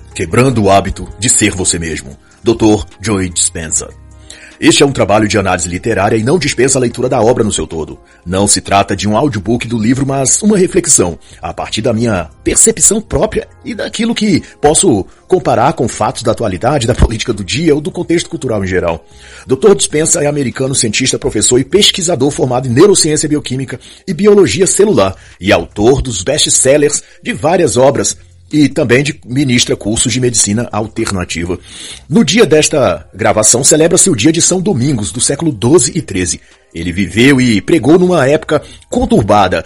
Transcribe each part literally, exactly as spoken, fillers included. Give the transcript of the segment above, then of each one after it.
Quebrando o hábito de ser você mesmo, doutor Joe Dispenza. Este é um trabalho de análise literária e não dispensa a leitura da obra no seu todo. Não se trata de um audiobook do livro, mas uma reflexão, a partir da minha percepção própria e daquilo que posso comparar com fatos da atualidade, da política do dia ou do contexto cultural em geral. doutor Dispenza é americano, cientista, professor e pesquisador formado em neurociência bioquímica e biologia celular e autor dos best-sellers de várias obras e também de, ministra cursos de medicina alternativa. No dia desta gravação celebra-se o dia de São Domingos, do século doze e treze. Ele viveu e pregou numa época conturbada,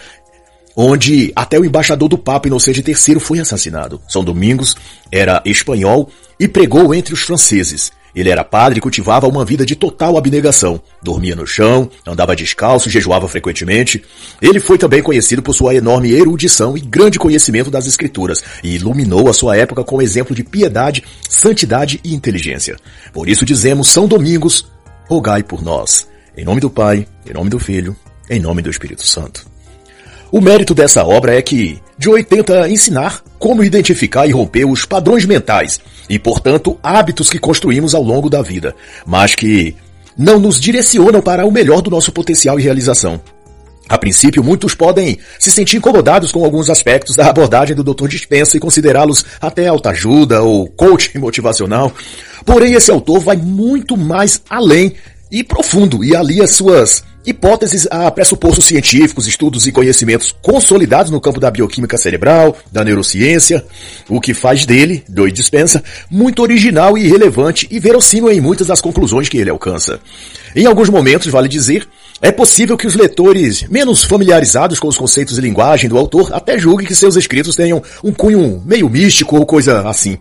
onde até o embaixador do Papa Inocente terceiro foi assassinado. São Domingos era espanhol e pregou entre os franceses. Ele era padre e cultivava uma vida de total abnegação. Dormia no chão, andava descalço, jejuava frequentemente. Ele foi também conhecido por sua enorme erudição e grande conhecimento das escrituras e iluminou a sua época com exemplo de piedade, santidade e inteligência. Por isso dizemos, São Domingos, rogai por nós. Em nome do Pai, em nome do Filho, em nome do Espírito Santo. O mérito dessa obra é que Joe tenta ensinar como identificar e romper os padrões mentais e, portanto, hábitos que construímos ao longo da vida, mas que não nos direcionam para o melhor do nosso potencial e realização. A princípio, muitos podem se sentir incomodados com alguns aspectos da abordagem do doutor Dispenza e considerá-los até autoajuda ou coaching motivacional. Porém, esse autor vai muito mais além e profundo e alia suas hipóteses a pressupostos científicos, estudos e conhecimentos consolidados no campo da bioquímica cerebral, da neurociência, o que faz dele, Joe Dispenza, muito original e relevante e verossímil em muitas das conclusões que ele alcança. Em alguns momentos, vale dizer, é possível que os leitores menos familiarizados com os conceitos e linguagem do autor até julguem que seus escritos tenham um cunho meio místico ou coisa assim.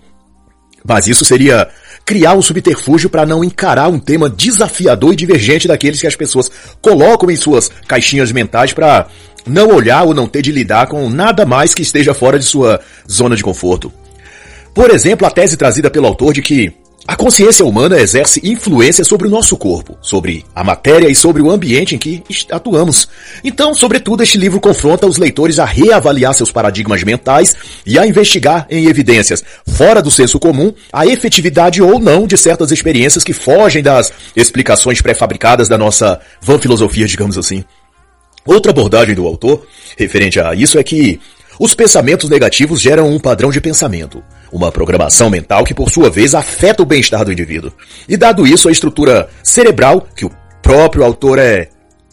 Mas isso seria criar um subterfúgio para não encarar um tema desafiador e divergente daqueles que as pessoas colocam em suas caixinhas mentais para não olhar ou não ter de lidar com nada mais que esteja fora de sua zona de conforto. Por exemplo, a tese trazida pelo autor de que a consciência humana exerce influência sobre o nosso corpo, sobre a matéria e sobre o ambiente em que atuamos. Então, sobretudo, este livro confronta os leitores a reavaliar seus paradigmas mentais e a investigar em evidências, fora do senso comum, a efetividade ou não de certas experiências que fogem das explicações pré-fabricadas da nossa vã filosofia, digamos assim. Outra abordagem do autor, referente a isso, é que os pensamentos negativos geram um padrão de pensamento, uma programação mental que, por sua vez, afeta o bem-estar do indivíduo. E dado isso, a estrutura cerebral, que o próprio autor é,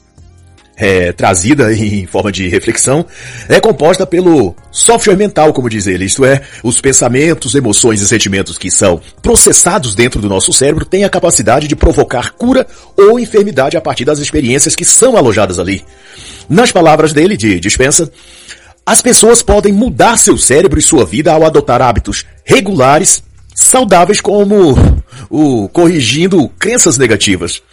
é trazida em forma de reflexão, é composta pelo software mental, como diz ele, isto é, os pensamentos, emoções e sentimentos que são processados dentro do nosso cérebro têm a capacidade de provocar cura ou enfermidade a partir das experiências que são alojadas ali. Nas palavras dele, de Dispenza, as pessoas podem mudar seu cérebro e sua vida ao adotar hábitos regulares, saudáveis, como o corrigindo crenças negativas.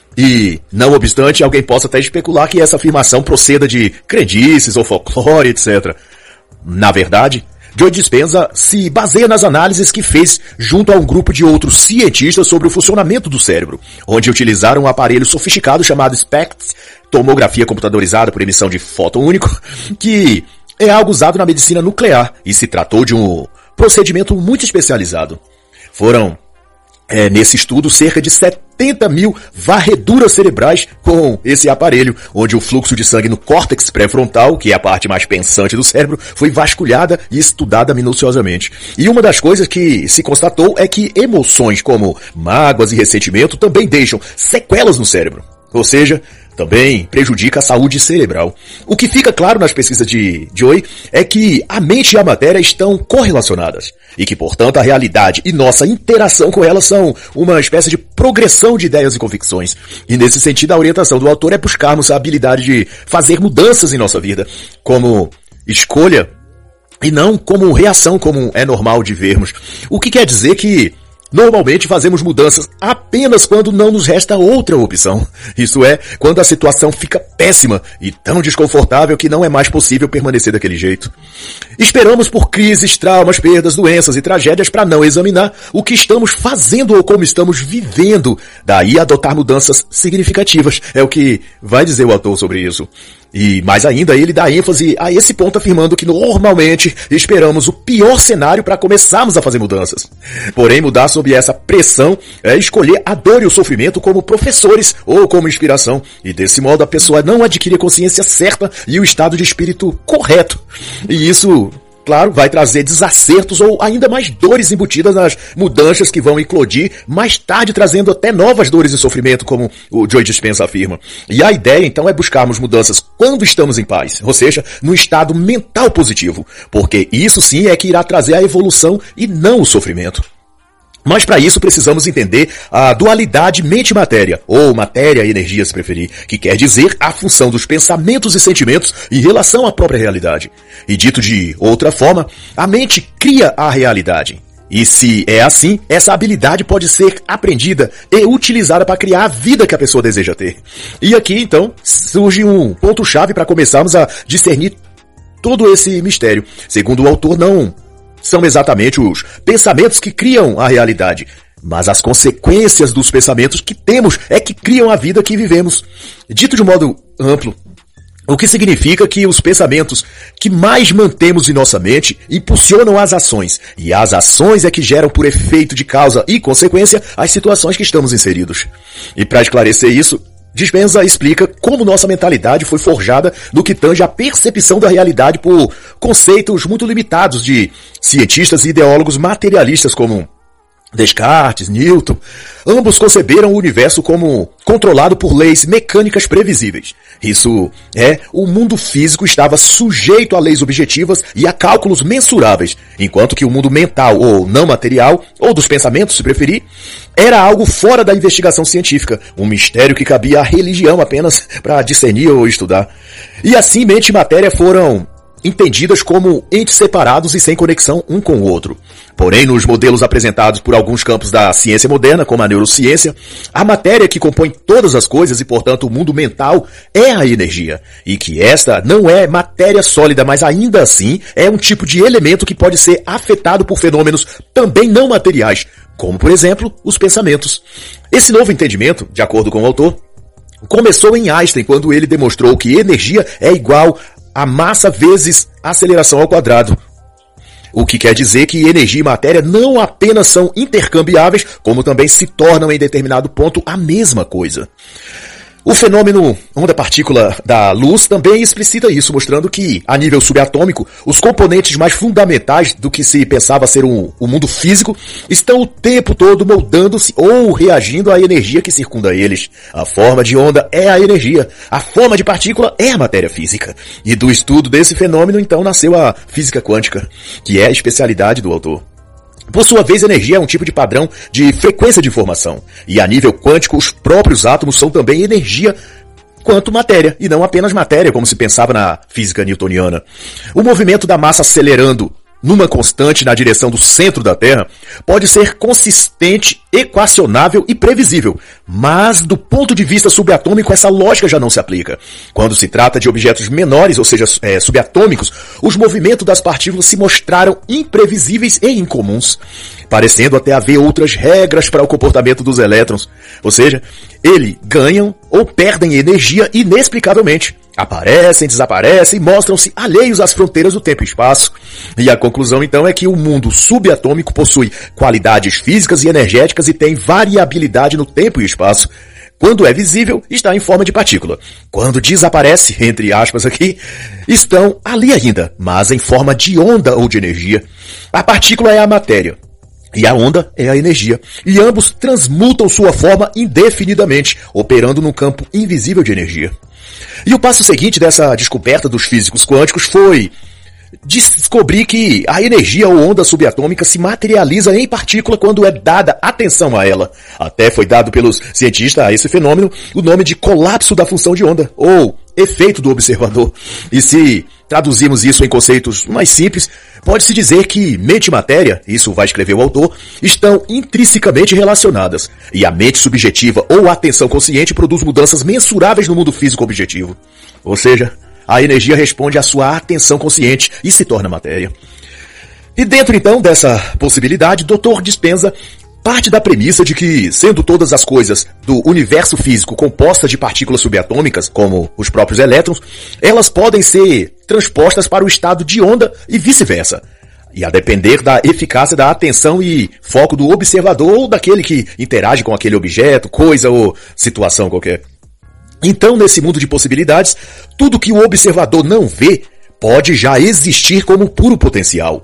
E, não obstante, alguém possa até especular que essa afirmação proceda de crendices ou folclore, etcétera. Na verdade, Joe Dispenza se baseia nas análises que fez junto a um grupo de outros cientistas sobre o funcionamento do cérebro, onde utilizaram um aparelho sofisticado chamado SPECT, tomografia computadorizada por emissão de fóton único, que é algo usado na medicina nuclear e se tratou de um procedimento muito especializado. Foram, é, nesse estudo, cerca de setenta mil varreduras cerebrais com esse aparelho, onde o fluxo de sangue no córtex pré-frontal, que é a parte mais pensante do cérebro, foi vasculhada e estudada minuciosamente. E uma das coisas que se constatou é que emoções como mágoas e ressentimento também deixam sequelas no cérebro. Ou seja, também prejudica a saúde cerebral. O que fica claro nas pesquisas de Joe é que a mente e a matéria estão correlacionadas e que, portanto, a realidade e nossa interação com elas são uma espécie de progressão de ideias e convicções. E nesse sentido, a orientação do autor é buscarmos a habilidade de fazer mudanças em nossa vida como escolha e não como reação, como é normal de vermos. O que quer dizer que normalmente fazemos mudanças apenas quando não nos resta outra opção. Isso é, quando a situação fica péssima e tão desconfortável que não é mais possível permanecer daquele jeito. Esperamos por crises, traumas, perdas, doenças e tragédias para não examinar o que estamos fazendo ou como estamos vivendo. Daí adotar mudanças significativas. É o que vai dizer o autor sobre isso. E mais ainda, ele dá ênfase a esse ponto afirmando que normalmente esperamos o pior cenário para começarmos a fazer mudanças. Porém, mudar sob essa pressão é escolher a dor e o sofrimento como professores ou como inspiração. E desse modo a pessoa não adquire a consciência certa e o estado de espírito correto. E isso, claro, vai trazer desacertos ou ainda mais dores embutidas nas mudanças que vão eclodir, mais tarde trazendo até novas dores e sofrimento, como o Joe Dispenza afirma. E a ideia, então, é buscarmos mudanças quando estamos em paz, ou seja, num estado mental positivo, porque isso sim é que irá trazer a evolução e não o sofrimento. Mas para isso precisamos entender a dualidade mente-matéria, ou matéria e energia se preferir, que quer dizer a função dos pensamentos e sentimentos em relação à própria realidade. E dito de outra forma, a mente cria a realidade. E se é assim, essa habilidade pode ser aprendida e utilizada para criar a vida que a pessoa deseja ter. E aqui então surge um ponto-chave para começarmos a discernir todo esse mistério. Segundo o autor, não são exatamente os pensamentos que criam a realidade, mas as consequências dos pensamentos que temos é que criam a vida que vivemos. Dito de um modo amplo, o que significa que os pensamentos que mais mantemos em nossa mente impulsionam as ações, e as ações é que geram por efeito de causa e consequência as situações que estamos inseridos. E para esclarecer isso, Dispenza explica como nossa mentalidade foi forjada no que tange a percepção da realidade por conceitos muito limitados de cientistas e ideólogos materialistas como Descartes, Newton. Ambos conceberam o universo como controlado por leis mecânicas previsíveis. Isso é, o mundo físico estava sujeito a leis objetivas e a cálculos mensuráveis, enquanto que o mundo mental ou não material, ou dos pensamentos se preferir, era algo fora da investigação científica, um mistério que cabia à religião apenas para discernir ou estudar. E assim mente e matéria foram entendidas como entes separados e sem conexão um com o outro. Porém, nos modelos apresentados por alguns campos da ciência moderna, como a neurociência, a matéria que compõe todas as coisas e, portanto, o mundo mental é a energia. E que esta não é matéria sólida, mas ainda assim é um tipo de elemento que pode ser afetado por fenômenos também não materiais, como, por exemplo, os pensamentos. Esse novo entendimento, de acordo com o autor, começou em Einstein, quando ele demonstrou que energia é igual a massa vezes aceleração ao quadrado. O que quer dizer que energia e matéria não apenas são intercambiáveis, como também se tornam em determinado ponto a mesma coisa. O fenômeno onda-partícula da luz também explicita isso, mostrando que, a nível subatômico, os componentes mais fundamentais do que se pensava ser um, o mundo físico estão o tempo todo moldando-se ou reagindo à energia que circunda eles. A forma de onda é a energia, a forma de partícula é a matéria física. E do estudo desse fenômeno, então, nasceu a física quântica, que é a especialidade do autor. Por sua vez, energia é um tipo de padrão de frequência de informação. E a nível quântico, os próprios átomos são também energia quanto matéria, e não apenas matéria, como se pensava na física newtoniana. O movimento da massa acelerando numa constante na direção do centro da Terra pode ser consistente, equacionável e previsível, mas do ponto de vista subatômico essa lógica já não se aplica. Quando se trata de objetos menores, ou seja, é, subatômicos, os movimentos das partículas se mostraram imprevisíveis e incomuns, parecendo até haver outras regras para o comportamento dos elétrons, ou seja, eles ganham ou perdem energia inexplicavelmente. Aparecem, desaparecem e mostram-se alheios às fronteiras do tempo e espaço. E a conclusão então é que o mundo subatômico possui qualidades físicas e energéticas e tem variabilidade no tempo e espaço. Quando é visível, está em forma de partícula. Quando desaparece, entre aspas aqui, estão ali ainda, mas em forma de onda ou de energia. A partícula é a matéria. E a onda é a energia. E ambos transmutam sua forma indefinidamente, operando num campo invisível de energia. E o passo seguinte dessa descoberta dos físicos quânticos foi descobrir que a energia ou onda subatômica se materializa em partícula quando é dada atenção a ela. Até foi dado pelos cientistas a esse fenômeno o nome de colapso da função de onda, ou efeito do observador. E se traduzirmos isso em conceitos mais simples, pode-se dizer que mente e matéria, isso vai escrever o autor, estão intrinsecamente relacionadas. E a mente subjetiva ou a atenção consciente produz mudanças mensuráveis no mundo físico objetivo. Ou seja, a energia responde à sua atenção consciente e se torna matéria. E dentro então dessa possibilidade, doutor Dispenza parte da premissa de que, sendo todas as coisas do universo físico compostas de partículas subatômicas, como os próprios elétrons, elas podem ser transpostas para o estado de onda e vice-versa. E a depender da eficácia da atenção e foco do observador ou daquele que interage com aquele objeto, coisa ou situação qualquer. Então, nesse mundo de possibilidades, tudo que o observador não vê pode já existir como puro potencial.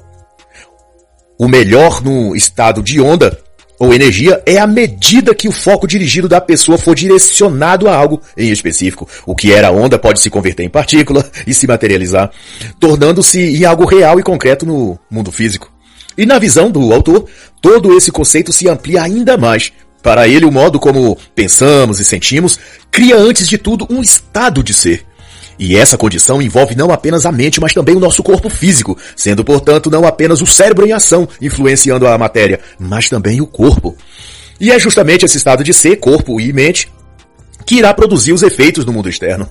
O melhor no estado de onda ou energia é a medida que o foco dirigido da pessoa for direcionado a algo em específico. O que era onda pode se converter em partícula e se materializar, tornando-se em algo real e concreto no mundo físico. E na visão do autor, todo esse conceito se amplia ainda mais. Para ele, o modo como pensamos e sentimos cria antes de tudo um estado de ser. E essa condição envolve não apenas a mente, mas também o nosso corpo físico, sendo, portanto, não apenas o cérebro em ação, influenciando a matéria, mas também o corpo. E é justamente esse estado de ser, corpo e mente, que irá produzir os efeitos no mundo externo.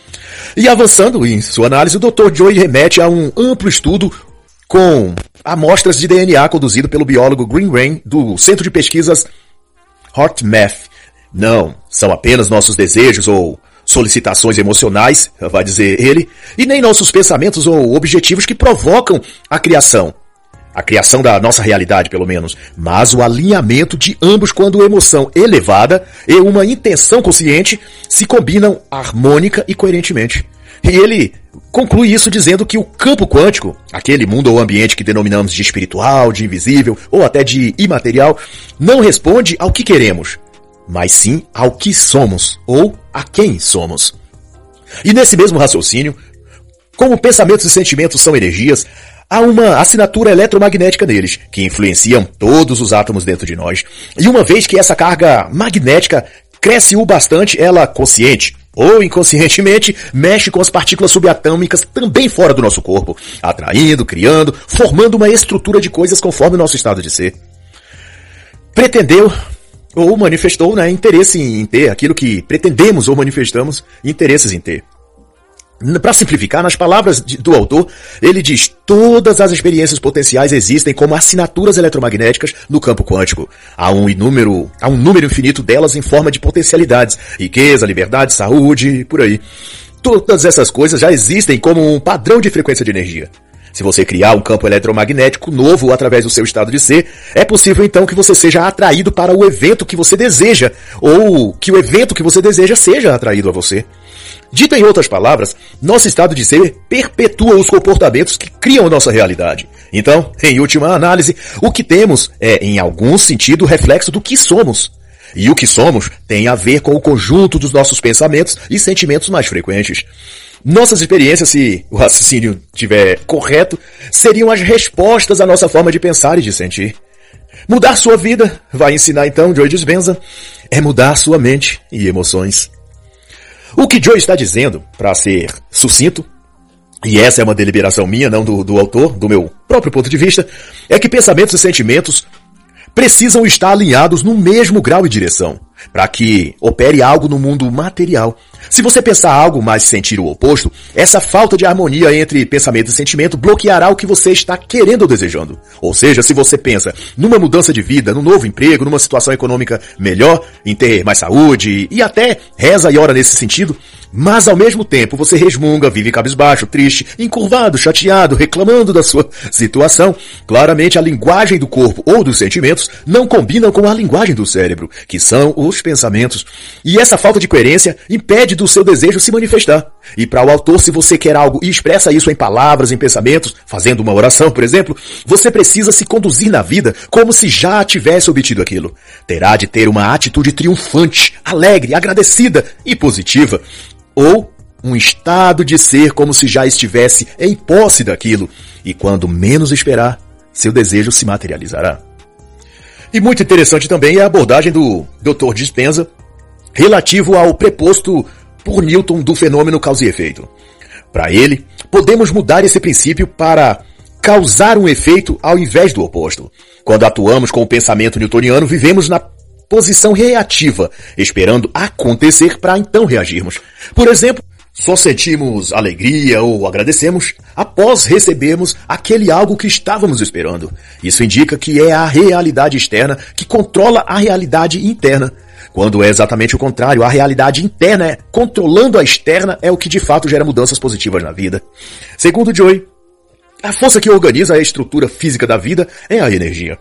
E avançando em sua análise, o doutor Joy remete a um amplo estudo com amostras de D N A conduzido pelo biólogo Green Rain, do Centro de Pesquisas HeartMath. Não são apenas nossos desejos ou solicitações emocionais, vai dizer ele, e nem nossos pensamentos ou objetivos que provocam a criação. A criação da nossa realidade, pelo menos, mas o alinhamento de ambos quando emoção elevada e uma intenção consciente se combinam harmônica e coerentemente. E ele conclui isso dizendo que o campo quântico, aquele mundo ou ambiente que denominamos de espiritual, de invisível ou até de imaterial, não responde ao que queremos, mas sim ao que somos, ou a quem somos. E nesse mesmo raciocínio, como pensamentos e sentimentos são energias, há uma assinatura eletromagnética neles, que influenciam todos os átomos dentro de nós. E uma vez que essa carga magnética cresce o bastante, ela, consciente ou inconscientemente, mexe com as partículas subatômicas também fora do nosso corpo, atraindo, criando, formando uma estrutura de coisas conforme o nosso estado de ser. Pretendeu ou manifestou, né, interesse em ter aquilo que pretendemos ou manifestamos interesses em ter. Para simplificar, nas palavras de, do autor, ele diz: todas as experiências potenciais existem como assinaturas eletromagnéticas no campo quântico. Há um número, há um número infinito delas em forma de potencialidades, riqueza, liberdade, saúde, por aí. Todas essas coisas já existem como um padrão de frequência de energia. Se você criar um campo eletromagnético novo através do seu estado de ser, é possível então que você seja atraído para o evento que você deseja, ou que o evento que você deseja seja atraído a você. Dito em outras palavras, nosso estado de ser perpetua os comportamentos que criam nossa realidade. Então, em última análise, o que temos é, em algum sentido, reflexo do que somos. E o que somos tem a ver com o conjunto dos nossos pensamentos e sentimentos mais frequentes. Nossas experiências, se o raciocínio estiver correto, seriam as respostas à nossa forma de pensar e de sentir. Mudar sua vida, vai ensinar então Joy Dispenza, é mudar sua mente e emoções. O que Joy está dizendo, para ser sucinto, e essa é uma deliberação minha, não do, do autor, do meu próprio ponto de vista, é que pensamentos e sentimentos precisam estar alinhados no mesmo grau e direção, para que opere algo no mundo material. Se você pensar algo, mas sentir o oposto, essa falta de harmonia entre pensamento e sentimento bloqueará o que você está querendo ou desejando. Ou seja, se você pensa numa mudança de vida, num novo emprego, numa situação econômica melhor, em ter mais saúde e até reza e ora nesse sentido, mas ao mesmo tempo você resmunga, vive cabisbaixo, triste, encurvado, chateado, reclamando da sua situação, claramente a linguagem do corpo ou dos sentimentos não combinam com a linguagem do cérebro, que são os pensamentos. E essa falta de coerência impede do seu desejo se manifestar. E para o autor, se você quer algo e expressa isso em palavras, em pensamentos, fazendo uma oração, por exemplo, você precisa se conduzir na vida como se já tivesse obtido aquilo. Terá de ter uma atitude triunfante, alegre, agradecida e positiva. Ou um estado de ser como se já estivesse em posse daquilo. E quando menos esperar, seu desejo se materializará. E muito interessante também é a abordagem do doutor Dispenza relativo ao preposto por Newton do fenômeno causa e efeito. Para ele, podemos mudar esse princípio para causar um efeito ao invés do oposto. Quando atuamos com o pensamento newtoniano, vivemos na posição reativa, esperando acontecer para então reagirmos. Por exemplo, Só sentimos alegria ou agradecemos após recebermos aquele algo que estávamos esperando. Isso indica que é a realidade externa que controla a realidade interna. Quando é exatamente o contrário, a realidade interna, é, controlando a externa, é o que de fato gera mudanças positivas na vida. Segundo Joy, a força que organiza a estrutura física da vida é a energia.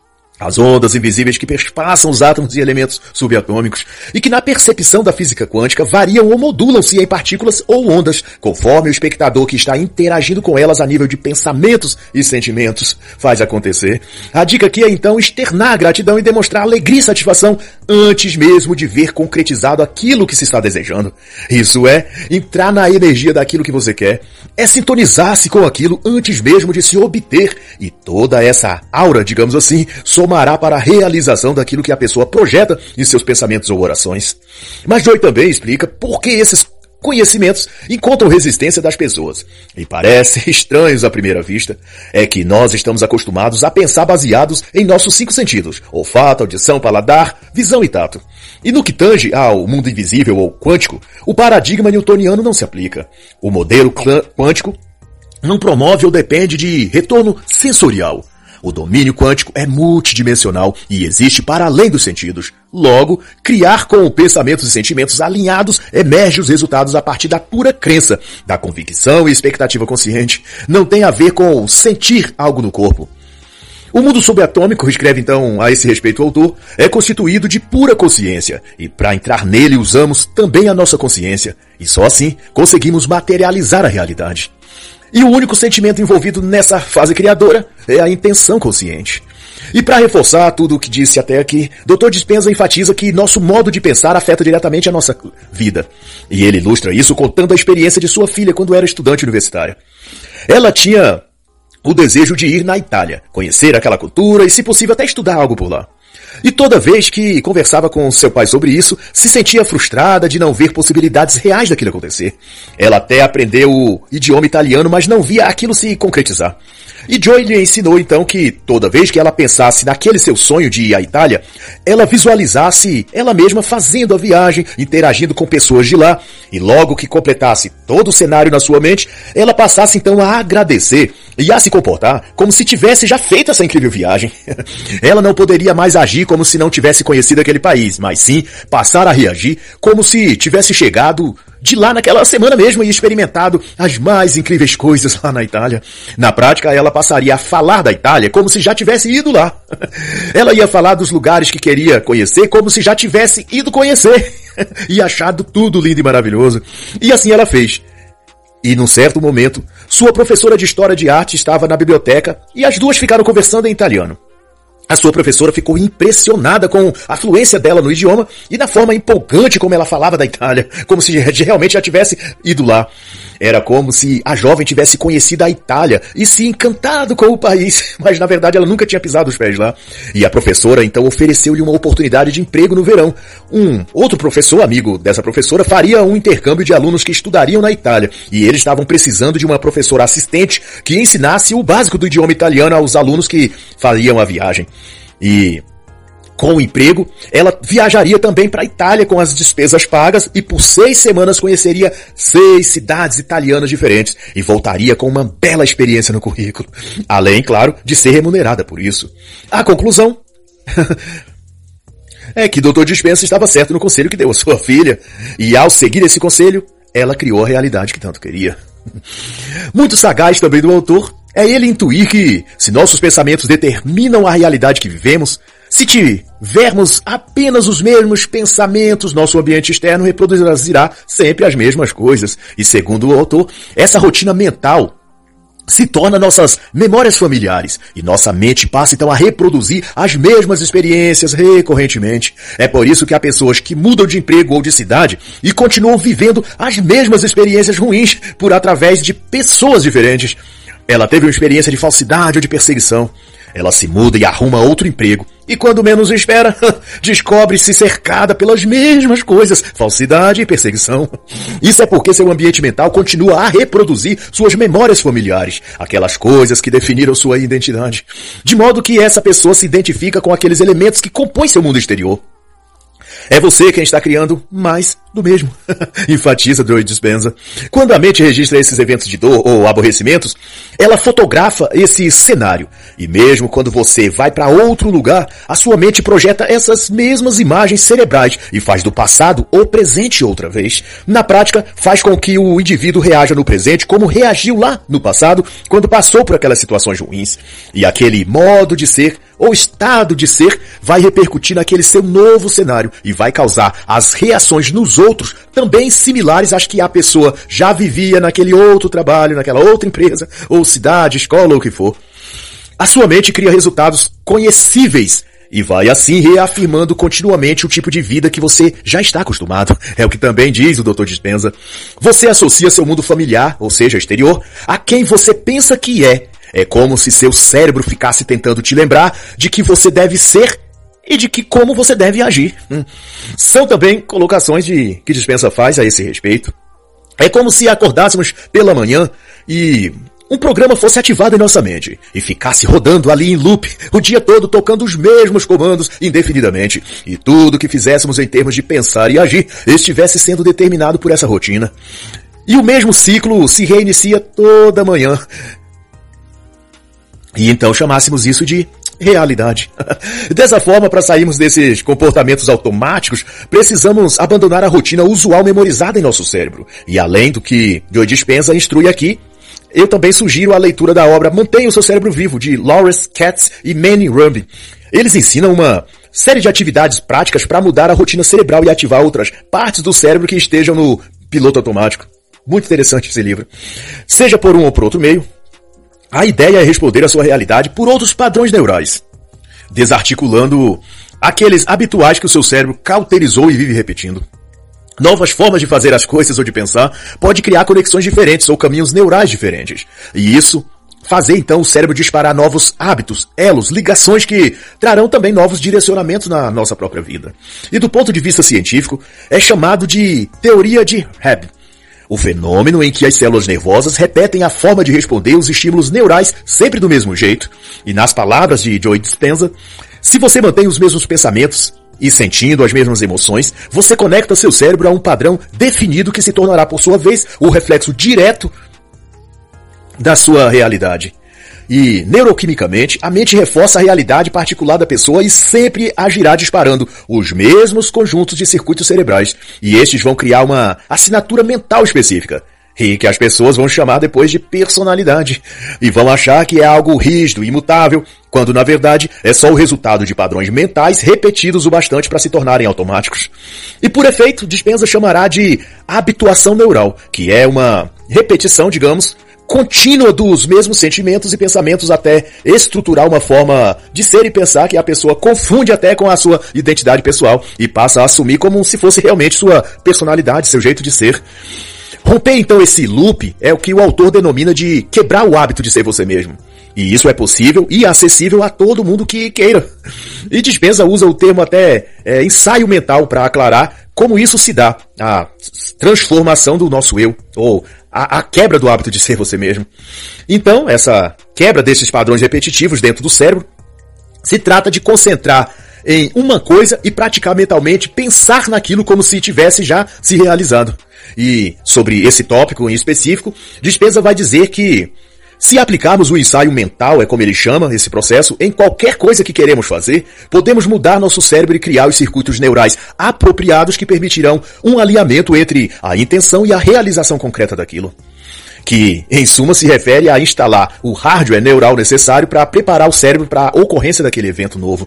As ondas invisíveis que perspassam os átomos e elementos subatômicos e que na percepção da física quântica variam ou modulam-se em partículas ou ondas, conforme o espectador que está interagindo com elas a nível de pensamentos e sentimentos faz acontecer. A dica aqui é então externar gratidão e demonstrar alegria e satisfação antes mesmo de ver concretizado aquilo que se está desejando. Isso é entrar na energia daquilo que você quer, é sintonizar-se com aquilo antes mesmo de se obter, e toda essa aura, digamos assim, somará para a realização daquilo que a pessoa projeta em seus pensamentos ou orações. Mas Joy também explica por que esses conhecimentos encontram resistência das pessoas. E parece estranhos à primeira vista, é que nós estamos acostumados a pensar baseados em nossos cinco sentidos: olfato, audição, paladar, visão e tato. E no que tange ao mundo invisível ou quântico, o paradigma newtoniano não se aplica. O modelo quântico não promove ou depende de retorno sensorial. O domínio quântico é multidimensional e existe para além dos sentidos. Logo, criar com pensamentos e sentimentos alinhados emerge os resultados a partir da pura crença, da convicção e expectativa consciente. Não tem a ver com sentir algo no corpo. O mundo subatômico, escreve então a esse respeito o autor, é constituído de pura consciência, e para entrar nele usamos também a nossa consciência, e só assim conseguimos materializar a realidade. E o único sentimento envolvido nessa fase criadora é a intenção consciente. E para reforçar tudo o que disse até aqui, doutor Dispenza enfatiza que nosso modo de pensar afeta diretamente a nossa vida. E ele ilustra isso contando a experiência de sua filha quando era estudante universitária. Ela tinha o desejo de ir na Itália, conhecer aquela cultura e, se possível, até estudar algo por lá. E toda vez que conversava com seu pai sobre isso, se sentia frustrada de não ver possibilidades reais daquilo acontecer. Ela até aprendeu o idioma italiano, mas não via aquilo se concretizar. E Joy lhe ensinou então que toda vez que ela pensasse naquele seu sonho de ir à Itália, ela visualizasse ela mesma fazendo a viagem, interagindo com pessoas de lá, e logo que completasse todo o cenário na sua mente, ela passasse então a agradecer e a se comportar como se tivesse já feito essa incrível viagem. Ela não poderia mais agir como se não tivesse conhecido aquele país, mas sim passar a reagir como se tivesse chegado de lá naquela semana mesmo e experimentado as mais incríveis coisas lá na Itália. Na prática, ela passaria a falar da Itália como se já tivesse ido lá. Ela ia falar dos lugares que queria conhecer como se já tivesse ido conhecer e achado tudo lindo e maravilhoso. E assim ela fez. E num certo momento, sua professora de História de Arte estava na biblioteca e as duas ficaram conversando em italiano. A sua professora ficou impressionada com a fluência dela no idioma e na forma empolgante como ela falava da Itália, como se realmente já tivesse ido lá. Era como se a jovem tivesse conhecido a Itália e se encantado com o país, mas na verdade ela nunca tinha pisado os pés lá. E a professora então ofereceu-lhe uma oportunidade de emprego no verão. Um outro professor, amigo dessa professora, faria um intercâmbio de alunos que estudariam na Itália, e eles estavam precisando de uma professora assistente que ensinasse o básico do idioma italiano aos alunos que fariam a viagem. E com o emprego, ela viajaria também para a Itália com as despesas pagas e por seis semanas conheceria seis cidades italianas diferentes e voltaria com uma bela experiência no currículo. Além, claro, de ser remunerada por isso. A conclusão é que doutor Dispenza estava certo no conselho que deu à sua filha, e ao seguir esse conselho, ela criou a realidade que tanto queria. Muito sagaz também do autor é ele intuir que, se nossos pensamentos determinam a realidade que vivemos, se tivermos apenas os mesmos pensamentos, nosso ambiente externo reproduzirá sempre as mesmas coisas. E segundo o autor, essa rotina mental se torna nossas memórias familiares e nossa mente passa então a reproduzir as mesmas experiências recorrentemente. É por isso que há pessoas que mudam de emprego ou de cidade e continuam vivendo as mesmas experiências ruins por através de pessoas diferentes. Ela teve uma experiência de falsidade ou de perseguição. Ela se muda e arruma outro emprego. E quando menos espera, descobre-se cercada pelas mesmas coisas, falsidade e perseguição. Isso é porque seu ambiente mental continua a reproduzir suas memórias familiares, aquelas coisas que definiram sua identidade. De modo que essa pessoa se identifica com aqueles elementos que compõem seu mundo exterior. É você quem está criando mais do mesmo, enfatiza Joe Dispenza. Quando a mente registra esses eventos de dor ou aborrecimentos, ela fotografa esse cenário. E mesmo quando você vai para outro lugar, a sua mente projeta essas mesmas imagens cerebrais e faz do passado o presente outra vez. Na prática, faz com que o indivíduo reaja no presente como reagiu lá no passado, quando passou por aquelas situações ruins. E aquele modo de ser ou estado de ser vai repercutir naquele seu novo cenário e vai causar as reações nos outros também similares às que a pessoa já vivia naquele outro trabalho, naquela outra empresa, ou cidade, escola, ou o que for. A sua mente cria resultados conhecíveis e vai assim reafirmando continuamente o tipo de vida que você já está acostumado. É o que também diz o doutor Dispenza. Você associa seu mundo familiar, ou seja, exterior, a quem você pensa que é. É como se seu cérebro ficasse tentando te lembrar de que você deve ser e de que como você deve agir. Hum. São também colocações de, que Dispenza faz a esse respeito. É como se acordássemos pela manhã e um programa fosse ativado em nossa mente e ficasse rodando ali em loop o dia todo tocando os mesmos comandos indefinidamente e tudo que fizéssemos em termos de pensar e agir estivesse sendo determinado por essa rotina. E o mesmo ciclo se reinicia toda manhã. E então chamássemos isso de realidade. Dessa forma, para sairmos desses comportamentos automáticos, precisamos abandonar a rotina usual memorizada em nosso cérebro. E além do que Joe Dispenza instrui aqui, eu também sugiro a leitura da obra Mantenha o Seu Cérebro Vivo, de Lawrence Katz e Manny Rumby. Eles ensinam uma série de atividades práticas para mudar a rotina cerebral e ativar outras partes do cérebro que estejam no piloto automático. Muito interessante esse livro. Seja por um ou por outro meio, a ideia é responder à sua realidade por outros padrões neurais, desarticulando aqueles habituais que o seu cérebro cauterizou e vive repetindo. Novas formas de fazer as coisas ou de pensar pode criar conexões diferentes ou caminhos neurais diferentes. E isso fazer então o cérebro disparar novos hábitos, elos, ligações que trarão também novos direcionamentos na nossa própria vida. E do ponto de vista científico, é chamado de teoria de Hebb. O fenômeno em que as células nervosas repetem a forma de responder os estímulos neurais sempre do mesmo jeito. E nas palavras de Joe Dispenza, se você mantém os mesmos pensamentos e sentindo as mesmas emoções, você conecta seu cérebro a um padrão definido que se tornará, por sua vez, o reflexo direto da sua realidade. E, neuroquimicamente, a mente reforça a realidade particular da pessoa e sempre agirá disparando os mesmos conjuntos de circuitos cerebrais. E estes vão criar uma assinatura mental específica, e que as pessoas vão chamar depois de personalidade. E vão achar que é algo rígido, imutável, quando na verdade é só o resultado de padrões mentais repetidos o bastante para se tornarem automáticos. E por efeito, Dispenza chamará de habituação neural, que é uma repetição, digamos, contínua dos mesmos sentimentos e pensamentos até estruturar uma forma de ser e pensar que a pessoa confunde até com a sua identidade pessoal e passa a assumir como se fosse realmente sua personalidade, seu jeito de ser. Romper então esse loop é o que o autor denomina de quebrar o hábito de ser você mesmo. E isso é possível e acessível a todo mundo que queira. E Dispenza usa o termo até é, ensaio mental para aclarar como isso se dá, a transformação do nosso eu, ou a, a quebra do hábito de ser você mesmo. Então, essa quebra desses padrões repetitivos dentro do cérebro se trata de concentrar em uma coisa e praticar mentalmente pensar naquilo como se tivesse já se realizado. E sobre esse tópico em específico, Dispenza vai dizer que se aplicarmos o ensaio mental, é como ele chama esse processo, em qualquer coisa que queremos fazer, podemos mudar nosso cérebro e criar os circuitos neurais apropriados que permitirão um alinhamento entre a intenção e a realização concreta daquilo. Que, em suma, se refere a instalar o hardware neural necessário para preparar o cérebro para a ocorrência daquele evento novo.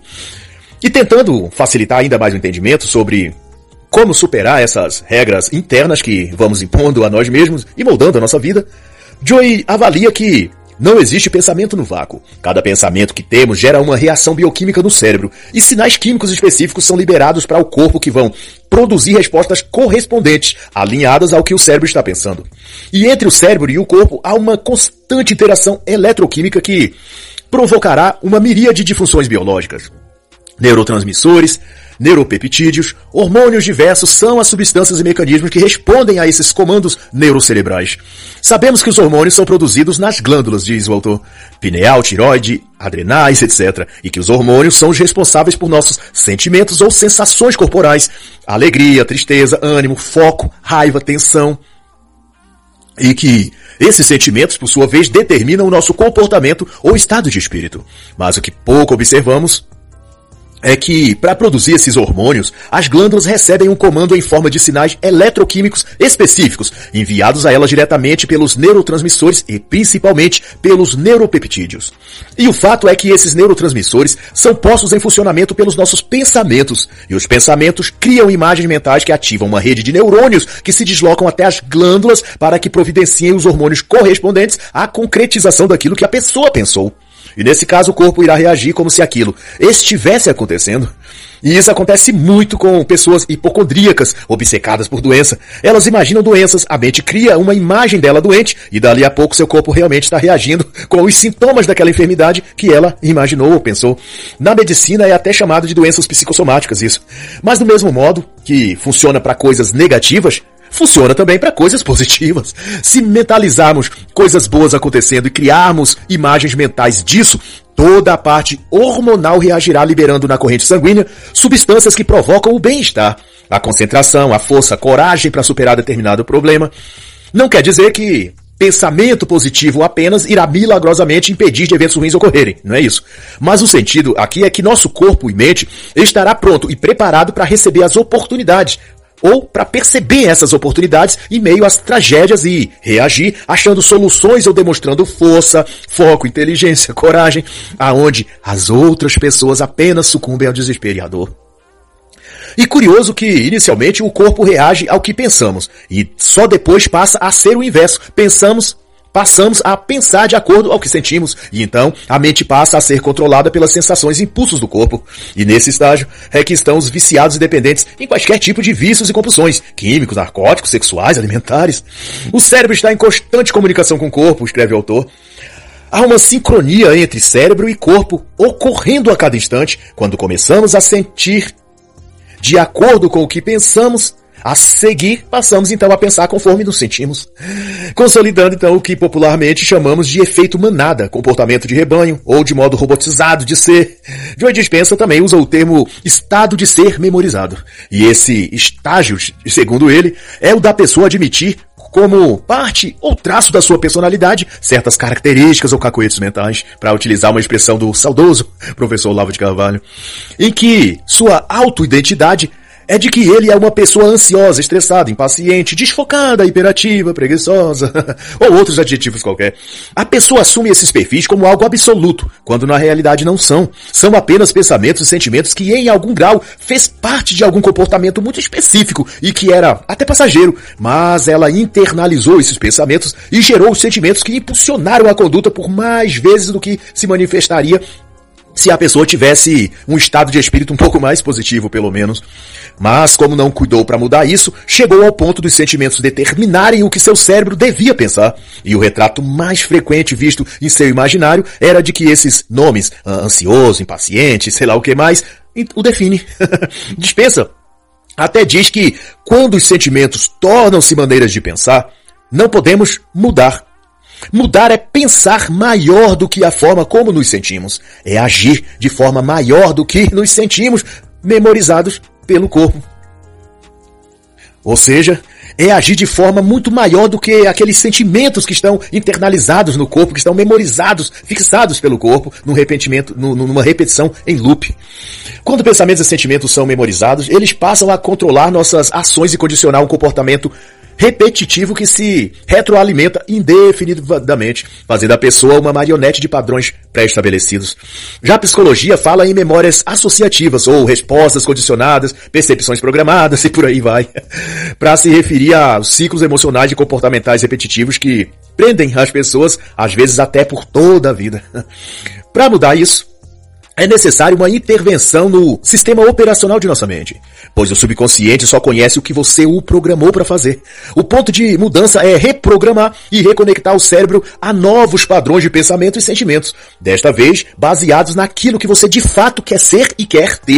E tentando facilitar ainda mais o entendimento sobre como superar essas regras internas que vamos impondo a nós mesmos e moldando a nossa vida, Joe avalia que não existe pensamento no vácuo. Cada pensamento que temos gera uma reação bioquímica no cérebro e sinais químicos específicos são liberados para o corpo que vão produzir respostas correspondentes, alinhadas ao que o cérebro está pensando. E entre o cérebro e o corpo há uma constante interação eletroquímica que provocará uma miríade de funções biológicas. Neurotransmissores, neuropeptídeos, hormônios diversos são as substâncias e mecanismos que respondem a esses comandos neurocerebrais. Sabemos que os hormônios são produzidos nas glândulas, diz o autor, pineal, tireoide, adrenais, etcétera, e que os hormônios são os responsáveis por nossos sentimentos ou sensações corporais, alegria, tristeza, ânimo, foco, raiva, tensão, e que esses sentimentos, por sua vez, determinam o nosso comportamento ou estado de espírito. Mas o que pouco observamos é que, para produzir esses hormônios, as glândulas recebem um comando em forma de sinais eletroquímicos específicos, enviados a elas diretamente pelos neurotransmissores e principalmente pelos neuropeptídeos. E o fato é que esses neurotransmissores são postos em funcionamento pelos nossos pensamentos, e os pensamentos criam imagens mentais que ativam uma rede de neurônios que se deslocam até as glândulas para que providenciem os hormônios correspondentes à concretização daquilo que a pessoa pensou. E nesse caso o corpo irá reagir como se aquilo estivesse acontecendo. E isso acontece muito com pessoas hipocondríacas, obcecadas por doença. Elas imaginam doenças, a mente cria uma imagem dela doente e dali a pouco seu corpo realmente está reagindo com os sintomas daquela enfermidade que ela imaginou ou pensou. Na medicina é até chamado de doenças psicossomáticas isso. Mas do mesmo modo que funciona para coisas negativas, funciona também para coisas positivas. Se mentalizarmos coisas boas acontecendo e criarmos imagens mentais disso, toda a parte hormonal reagirá liberando na corrente sanguínea substâncias que provocam o bem-estar, a concentração, a força, a coragem para superar determinado problema. Não quer dizer que pensamento positivo apenas irá milagrosamente impedir de eventos ruins ocorrerem, não é isso? Mas o sentido aqui é que nosso corpo e mente estará pronto e preparado para receber as oportunidades, ou para perceber essas oportunidades em meio às tragédias e reagir achando soluções ou demonstrando força, foco, inteligência, coragem, aonde as outras pessoas apenas sucumbem ao desespero e à dor. E curioso que, inicialmente, o corpo reage ao que pensamos, e só depois passa a ser o inverso. Pensamos, passamos a pensar de acordo ao que sentimos, e então a mente passa a ser controlada pelas sensações e impulsos do corpo. E nesse estágio é que estão os viciados e dependentes em quaisquer tipo de vícios e compulsões, químicos, narcóticos, sexuais, alimentares. O cérebro está em constante comunicação com o corpo, escreve o autor. Há uma sincronia entre cérebro e corpo ocorrendo a cada instante, quando começamos a sentir de acordo com o que pensamos. A seguir, passamos então a pensar conforme nos sentimos, consolidando então o que popularmente chamamos de efeito manada, comportamento de rebanho, ou de modo robotizado de ser. Joe Dispenza também usa o termo estado de ser memorizado. E esse estágio, segundo ele, é o da pessoa admitir como parte ou traço da sua personalidade certas características ou cacoetes mentais, para utilizar uma expressão do saudoso professor Olavo de Carvalho, em que sua autoidentidade é de que ele é uma pessoa ansiosa, estressada, impaciente, desfocada, hiperativa, preguiçosa, ou outros adjetivos qualquer. A pessoa assume esses perfis como algo absoluto, quando na realidade não são. São apenas pensamentos e sentimentos que em algum grau fez parte de algum comportamento muito específico e que era até passageiro, mas ela internalizou esses pensamentos e gerou os sentimentos que impulsionaram a conduta por mais vezes do que se manifestaria se a pessoa tivesse um estado de espírito um pouco mais positivo, pelo menos. Mas, como não cuidou para mudar isso, chegou ao ponto dos sentimentos determinarem o que seu cérebro devia pensar. E o retrato mais frequente visto em seu imaginário era de que esses nomes, ansioso, impaciente, sei lá o que mais, o define. Dispensa até diz que, quando os sentimentos tornam-se maneiras de pensar, não podemos mudar. Mudar é pensar maior do que a forma como nos sentimos. É agir de forma maior do que nos sentimos, memorizados pelo corpo. Ou seja, é agir de forma muito maior do que aqueles sentimentos que estão internalizados no corpo, que estão memorizados, fixados pelo corpo, num repetimento, numa repetição em loop. Quando pensamentos e sentimentos são memorizados, eles passam a controlar nossas ações e condicionar um comportamento repetitivo que se retroalimenta indefinidamente, fazendo a pessoa uma marionete de padrões pré-estabelecidos. Já a psicologia fala em memórias associativas ou respostas condicionadas, percepções programadas e por aí vai, para se referir a ciclos emocionais e comportamentais repetitivos que prendem as pessoas, às vezes até por toda a vida. Para mudar isso, é necessário uma intervenção no sistema operacional de nossa mente, pois o subconsciente só conhece o que você o programou para fazer. O ponto de mudança é reprogramar e reconectar o cérebro a novos padrões de pensamento e sentimentos, desta vez baseados naquilo que você de fato quer ser e quer ter.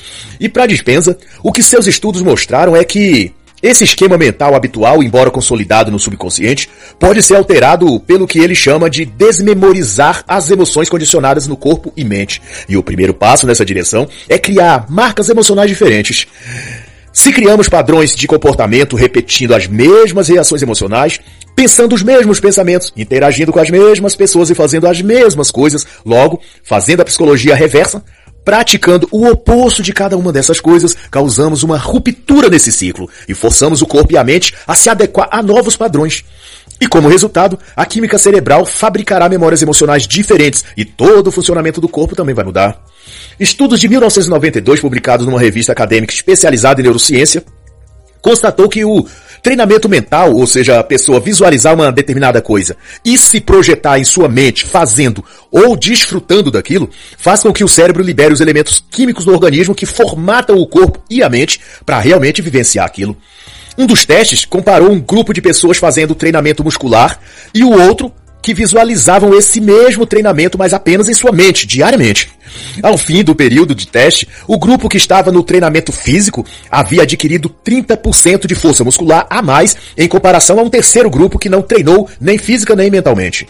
E para Dispenza, o que seus estudos mostraram é que esse esquema mental habitual, embora consolidado no subconsciente, pode ser alterado pelo que ele chama de desmemorizar as emoções condicionadas no corpo e mente. E o primeiro passo nessa direção é criar marcas emocionais diferentes. Se criamos padrões de comportamento repetindo as mesmas reações emocionais, pensando os mesmos pensamentos, interagindo com as mesmas pessoas e fazendo as mesmas coisas, logo, fazendo a psicologia reversa, praticando o oposto de cada uma dessas coisas, causamos uma ruptura nesse ciclo e forçamos o corpo e a mente a se adequar a novos padrões. E como resultado, a química cerebral fabricará memórias emocionais diferentes e todo o funcionamento do corpo também vai mudar. Estudos de mil novecentos e noventa e dois, publicados numa revista acadêmica especializada em neurociência, constatou que o treinamento mental, ou seja, a pessoa visualizar uma determinada coisa e se projetar em sua mente fazendo ou desfrutando daquilo, faz com que o cérebro libere os elementos químicos do organismo que formatam o corpo e a mente para realmente vivenciar aquilo. Um dos testes comparou um grupo de pessoas fazendo treinamento muscular e o outro que visualizavam esse mesmo treinamento, mas apenas em sua mente, diariamente. Ao fim do período de teste, o grupo que estava no treinamento físico havia adquirido trinta por cento de força muscular a mais em comparação a um terceiro grupo que não treinou nem física nem mentalmente.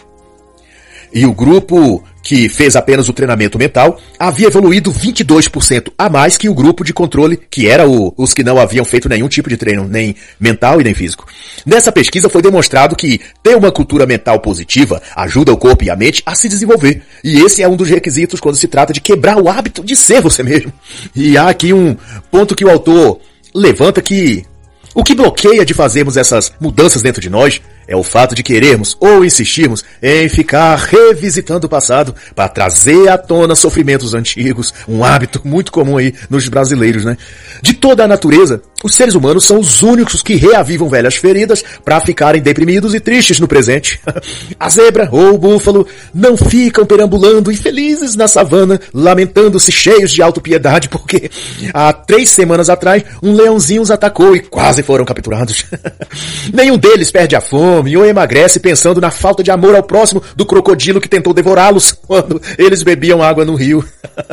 E o grupo que fez apenas o treinamento mental havia evoluído vinte e dois por cento a mais que o grupo de controle, que era o, os que não haviam feito nenhum tipo de treino, nem mental e nem físico. Nessa pesquisa foi demonstrado que ter uma cultura mental positiva ajuda o corpo e a mente a se desenvolver. E esse é um dos requisitos quando se trata de quebrar o hábito de ser você mesmo. E há aqui um ponto que o autor levanta que o que bloqueia de fazermos essas mudanças dentro de nós é o fato de querermos ou insistirmos em ficar revisitando o passado para trazer à tona sofrimentos antigos, um hábito muito comum aí nos brasileiros, né? De toda a natureza, os seres humanos são os únicos que reavivam velhas feridas para ficarem deprimidos e tristes no presente. A zebra ou o búfalo não ficam perambulando infelizes na savana, lamentando-se cheios de autopiedade porque há três semanas atrás um leãozinho os atacou e quase foram capturados. Nenhum deles perde a fome ou emagrece pensando na falta de amor ao próximo do crocodilo que tentou devorá-los quando eles bebiam água no rio.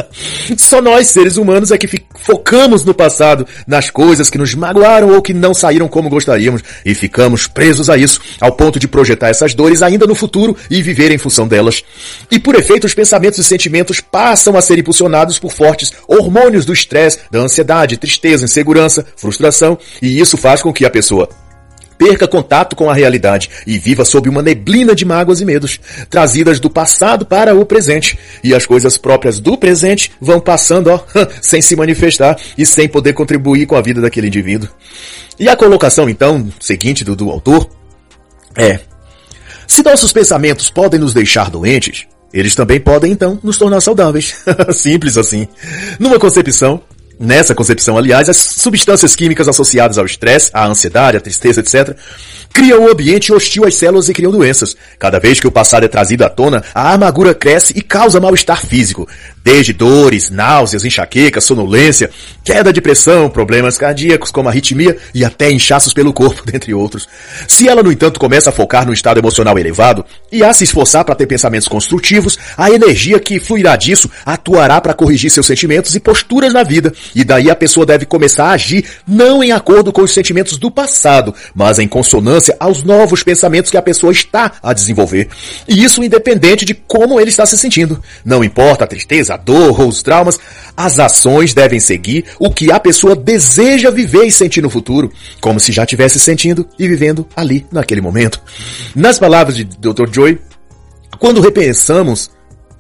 Só nós, seres humanos, é que focamos no passado, nas coisas que nos magoaram ou que não saíram como gostaríamos e ficamos presos a isso, ao ponto de projetar essas dores ainda no futuro e viver em função delas. E por efeito, os pensamentos e sentimentos passam a ser impulsionados por fortes hormônios do estresse, da ansiedade, tristeza, insegurança, frustração, e isso faz com que a pessoa perca contato com a realidade e viva sob uma neblina de mágoas e medos, trazidas do passado para o presente. E as coisas próprias do presente vão passando, ó, sem se manifestar e sem poder contribuir com a vida daquele indivíduo. E a colocação, então, seguinte do, do autor é: se nossos pensamentos podem nos deixar doentes, eles também podem, então, nos tornar saudáveis. Simples assim. Numa concepção, Nessa concepção, aliás, as substâncias químicas associadas ao estresse, à ansiedade, à tristeza, etcétera, criam um ambiente hostil às células e criam doenças. Cada vez que o passado é trazido à tona, a amargura cresce e causa mal-estar físico. Desde dores, náuseas, enxaqueca, sonolência, queda de pressão, problemas cardíacos como arritmia e até inchaços pelo corpo, dentre outros. Se ela, no entanto, começa a focar no estado emocional elevado e a se esforçar para ter pensamentos construtivos, a energia que fluirá disso atuará para corrigir seus sentimentos e posturas na vida. E daí a pessoa deve começar a agir não em acordo com os sentimentos do passado, mas em consonância aos novos pensamentos que a pessoa está a desenvolver. E isso independente de como ele está se sentindo. Não importa a tristeza, a dor ou os traumas, as ações devem seguir o que a pessoa deseja viver e sentir no futuro, como se já estivesse sentindo e vivendo ali naquele momento. Nas palavras de doutor Joy, quando repensamos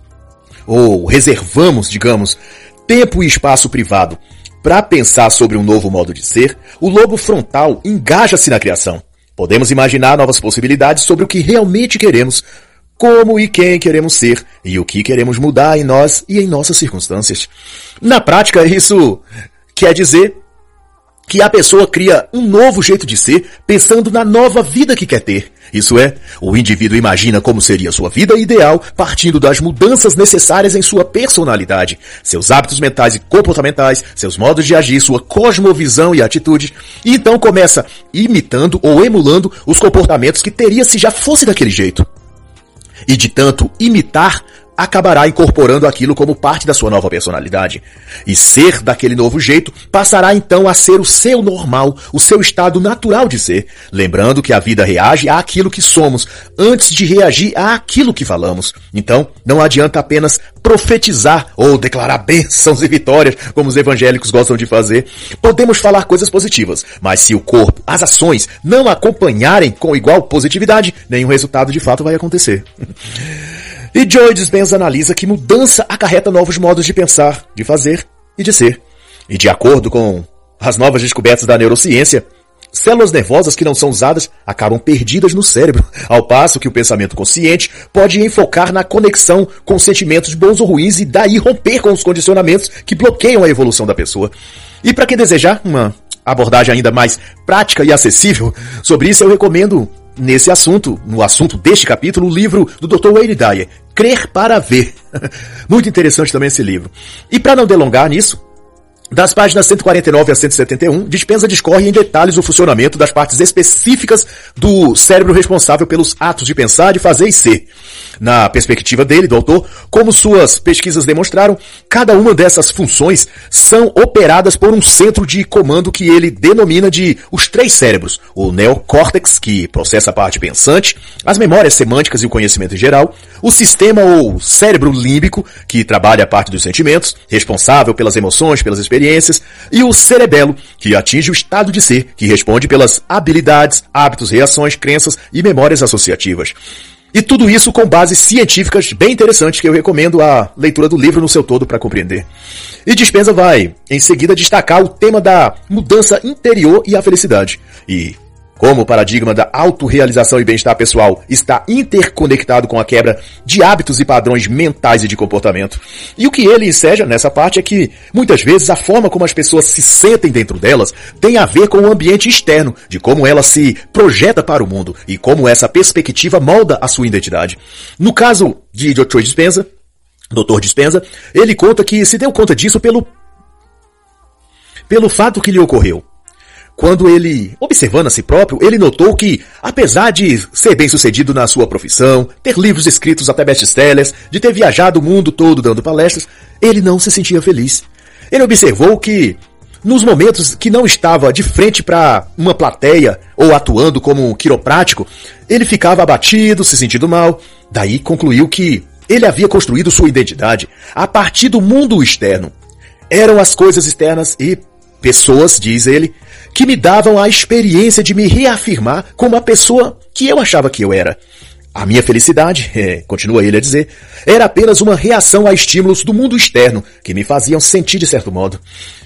ou reservamos, digamos, tempo e espaço privado para pensar sobre um novo modo de ser, o lobo frontal engaja-se na criação. Podemos imaginar novas possibilidades sobre o que realmente queremos, como e quem queremos ser e o que queremos mudar em nós e em nossas circunstâncias. Na prática, isso quer dizer que a pessoa cria um novo jeito de ser pensando na nova vida que quer ter. Isso é, o indivíduo imagina como seria sua vida ideal partindo das mudanças necessárias em sua personalidade, seus hábitos mentais e comportamentais, seus modos de agir, sua cosmovisão e atitude, e então começa imitando ou emulando os comportamentos que teria se já fosse daquele jeito. E de tanto imitar, acabará incorporando aquilo como parte da sua nova personalidade. E ser daquele novo jeito passará então a ser o seu normal, o seu estado natural de ser, lembrando que a vida reage àquilo que somos, antes de reagir àquilo que falamos. Então, não adianta apenas profetizar ou declarar bênçãos e vitórias, como os evangélicos gostam de fazer. Podemos falar coisas positivas, mas se o corpo, as ações, não acompanharem com igual positividade, nenhum resultado de fato vai acontecer. E Joe Dispenza analisa que mudança acarreta novos modos de pensar, de fazer e de ser. E de acordo com as novas descobertas da neurociência, células nervosas que não são usadas acabam perdidas no cérebro, ao passo que o pensamento consciente pode enfocar na conexão com sentimentos bons ou ruins e daí romper com os condicionamentos que bloqueiam a evolução da pessoa. E para quem desejar uma abordagem ainda mais prática e acessível sobre isso, eu recomendo nesse assunto, no assunto deste capítulo, o livro do doutor Wayne Dyer, Crer para Ver. Muito interessante também esse livro. E para não delongar nisso, das páginas cento e quarenta e nove a cento e setenta e um, Dispenza discorre em detalhes o funcionamento das partes específicas do cérebro responsável pelos atos de pensar, de fazer e ser. Na perspectiva dele, do autor, como suas pesquisas demonstraram, cada uma dessas funções são operadas por um centro de comando que ele denomina de os três cérebros: o neocórtex, que processa a parte pensante, as memórias semânticas e o conhecimento em geral, o sistema ou cérebro límbico, que trabalha a parte dos sentimentos, responsável pelas emoções, pelas experiências, e o cerebelo, que atinge o estado de ser, que responde pelas habilidades, hábitos, reações, crenças e memórias associativas. E tudo isso com bases científicas bem interessantes que eu recomendo a leitura do livro no seu todo para compreender. E Dispenza vai, em seguida, destacar o tema da mudança interior e a felicidade. E como o paradigma da autorrealização e bem-estar pessoal está interconectado com a quebra de hábitos e padrões mentais e de comportamento. E o que ele enseja nessa parte é que, muitas vezes, a forma como as pessoas se sentem dentro delas tem a ver com o ambiente externo, de como ela se projeta para o mundo e como essa perspectiva molda a sua identidade. No caso de Joe Dispenza, doutor Dispenza, ele conta que se deu conta disso pelo, pelo fato que lhe ocorreu. Quando ele, observando a si próprio, ele notou que, apesar de ser bem-sucedido na sua profissão, ter livros escritos até best-sellers, de ter viajado o mundo todo dando palestras, ele não se sentia feliz. Ele observou que, nos momentos que não estava de frente para uma plateia ou atuando como um quiroprático, ele ficava abatido, se sentindo mal. Daí concluiu que ele havia construído sua identidade a partir do mundo externo. Eram as coisas externas e pessoas, diz ele, que me davam a experiência de me reafirmar como a pessoa que eu achava que eu era. A minha felicidade, é, continua ele a dizer, era apenas uma reação a estímulos do mundo externo que me faziam sentir de certo modo.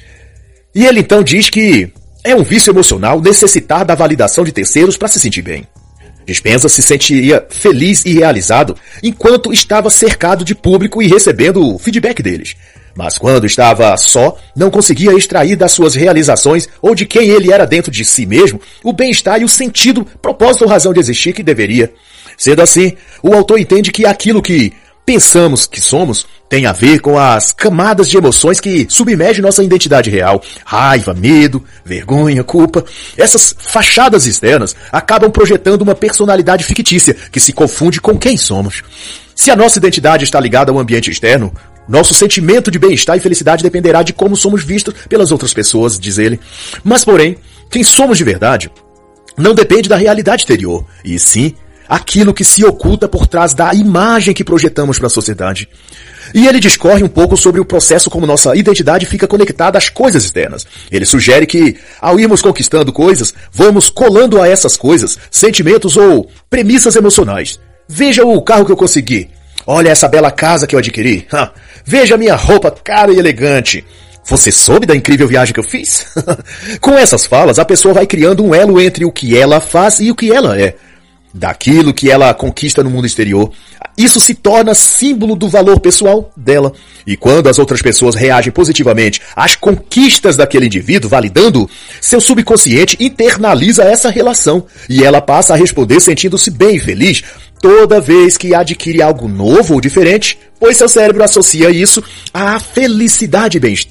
E ele então diz que é um vício emocional necessitar da validação de terceiros para se sentir bem. Dispenza se sentiria feliz e realizado enquanto estava cercado de público e recebendo o feedback deles. Mas quando estava só, não conseguia extrair das suas realizações ou de quem ele era dentro de si mesmo o bem-estar e o sentido, propósito ou razão de existir que deveria. Sendo assim, o autor entende que aquilo que pensamos que somos tem a ver com as camadas de emoções que submergem nossa identidade real. Raiva, medo, vergonha, culpa. Essas fachadas externas acabam projetando uma personalidade fictícia que se confunde com quem somos. Se a nossa identidade está ligada ao ambiente externo, nosso sentimento de bem-estar e felicidade dependerá de como somos vistos pelas outras pessoas, diz ele. Mas, porém, quem somos de verdade não depende da realidade exterior, e sim aquilo que se oculta por trás da imagem que projetamos para a sociedade. E ele discorre um pouco sobre o processo como nossa identidade fica conectada às coisas externas. Ele sugere que, ao irmos conquistando coisas, vamos colando a essas coisas sentimentos ou premissas emocionais. Veja o carro que eu consegui. Olha essa bela casa que eu adquiri. Ha. Veja a minha roupa cara e elegante. Você soube da incrível viagem que eu fiz? Com essas falas, a pessoa vai criando um elo entre o que ela faz e o que ela é. Daquilo que ela conquista no mundo exterior. Isso se torna símbolo do valor pessoal dela. E quando as outras pessoas reagem positivamente às conquistas daquele indivíduo, validando, seu subconsciente internaliza essa relação. E ela passa a responder sentindo-se bem e feliz toda vez que adquire algo novo ou diferente, pois seu cérebro associa isso à felicidade e bem-estar.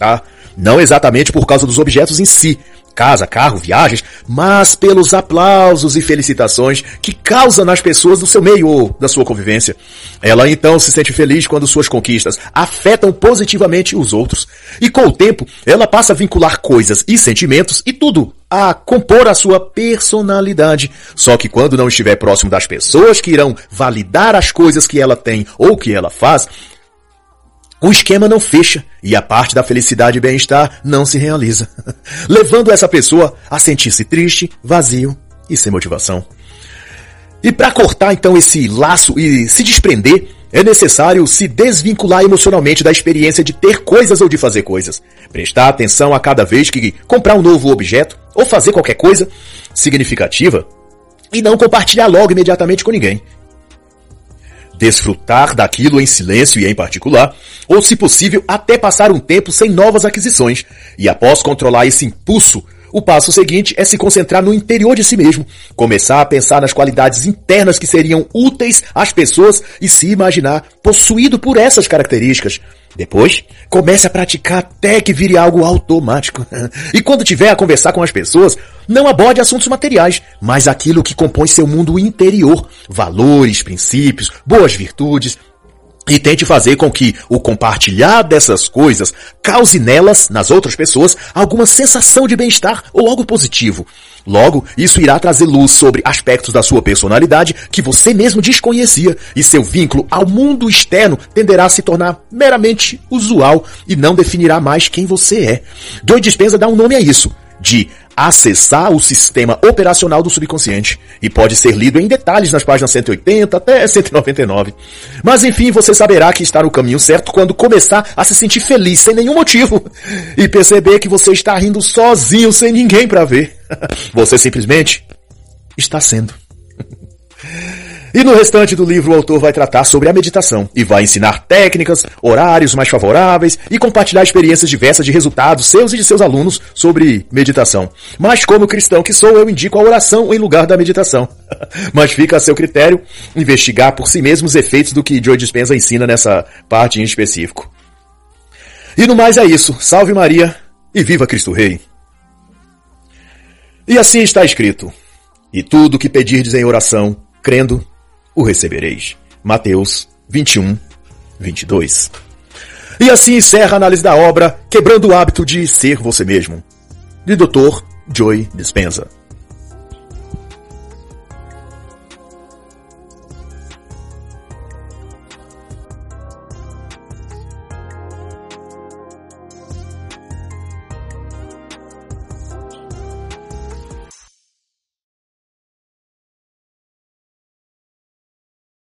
Não exatamente por causa dos objetos em si, casa, carro, viagens, mas pelos aplausos e felicitações que causa nas pessoas do seu meio ou da sua convivência. Ela então se sente feliz quando suas conquistas afetam positivamente os outros. E com o tempo, ela passa a vincular coisas e sentimentos e tudo a compor a sua personalidade. Só que quando não estiver próximo das pessoas que irão validar as coisas que ela tem ou que ela faz, o esquema não fecha e a parte da felicidade e bem-estar não se realiza, levando essa pessoa a sentir-se triste, vazio e sem motivação. E para cortar então esse laço e se desprender, é necessário se desvincular emocionalmente da experiência de ter coisas ou de fazer coisas. Prestar atenção a cada vez que comprar um novo objeto ou fazer qualquer coisa significativa e não compartilhar logo imediatamente com ninguém. Desfrutar daquilo em silêncio e em particular, ou se possível até passar um tempo sem novas aquisições. E após controlar esse impulso, o passo seguinte é se concentrar no interior de si mesmo, começar a pensar nas qualidades internas que seriam úteis às pessoas e se imaginar possuído por essas características. Depois, comece a praticar até que vire algo automático. E quando tiver a conversar com as pessoas, não aborde assuntos materiais, mas aquilo que compõe seu mundo interior, valores, princípios, boas virtudes. E tente fazer com que o compartilhar dessas coisas cause nelas, nas outras pessoas, alguma sensação de bem-estar ou algo positivo. Logo, isso irá trazer luz sobre aspectos da sua personalidade que você mesmo desconhecia e seu vínculo ao mundo externo tenderá a se tornar meramente usual e não definirá mais quem você é. Joe Dispenza dá um nome a isso, de acessar o sistema operacional do subconsciente, e pode ser lido em detalhes nas páginas cento e oitenta até cento e noventa e nove. Mas enfim, você saberá que está no caminho certo quando começar a se sentir feliz sem nenhum motivo e perceber que você está rindo sozinho sem ninguém para ver. Você simplesmente está sendo. E no restante do livro o autor vai tratar sobre a meditação e vai ensinar técnicas, horários mais favoráveis e compartilhar experiências diversas de resultados seus e de seus alunos sobre meditação. Mas como cristão que sou, eu indico a oração em lugar da meditação. Mas fica a seu critério investigar por si mesmo os efeitos do que Joe Dispenza ensina nessa parte em específico. E no mais é isso. Salve Maria e viva Cristo Rei. E assim está escrito: e tudo que pedirdes em oração, crendo, o recebereis. Mateus vinte e um, vinte e dois. E assim encerra a análise da obra Quebrando o Hábito de Ser Você Mesmo, de doutor Joe Dispenza.